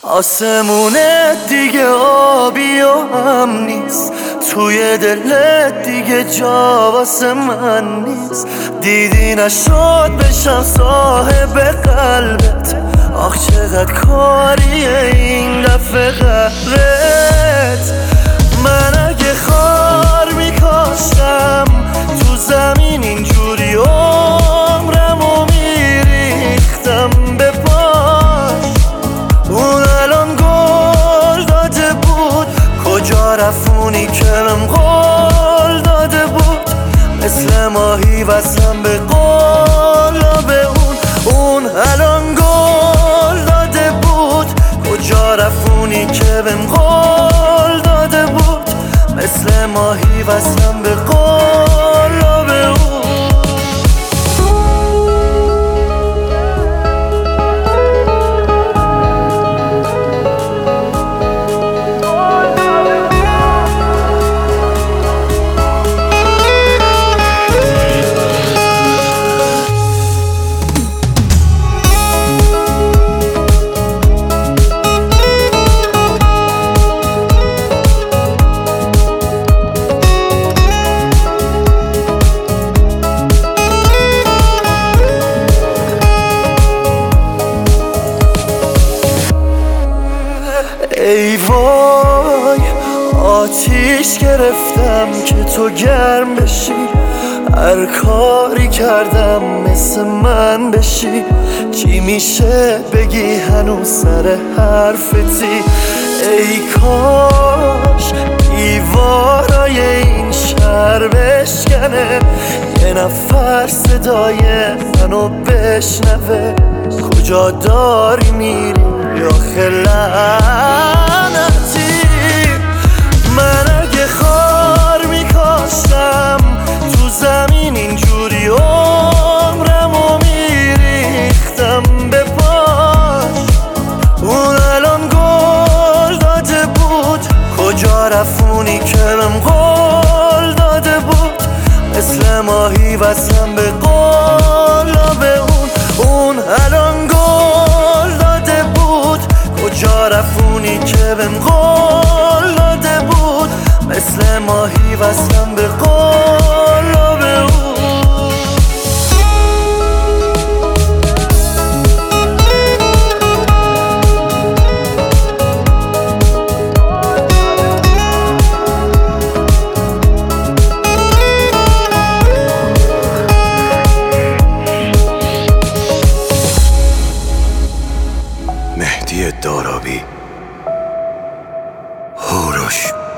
آسمونه دیگه آبی و هم نیست، توی دلت دیگه جا واسه من نیست. دیدی نشد بشم صاحب قلبت، آخ چقدر کاریه این دفعه قبرت. من اگه خار میکاشتم تو زمین اینجوری عمرمو میریختم به پاش. اون الان گل داده بود، کجا رفونی که بهم قول داده بود. مثل ماهی وصلم به قلاب اون الان گل داده بود، کجا رفونی که بهم قول داده بود. مثل ماهی وصلم به قلاب اون. ای وای آتیش گرفتم که تو گرم بشی، هر کاری کردم مثل من بشی. چی میشه بگی هنوز سر حرفتی؟ ای کاش دیوارای این شهر بشکنه، یه نفر صدای منو بشنوه. کجا داری میری یا خلعنتی؟ من اگه خار میکاشتم تو زمین اینجوری عمرمو میریختم به پاش. اون الان گل داده بود، کجا رفونی که بهم قول داده بود. مثل ماهی وصلم به قلاب اون الان گل داده بود، کجا رفونی که بهم قول داده بود. مثل ماهی وصلم به قلاب اون. مهدی دارابی، هوروش.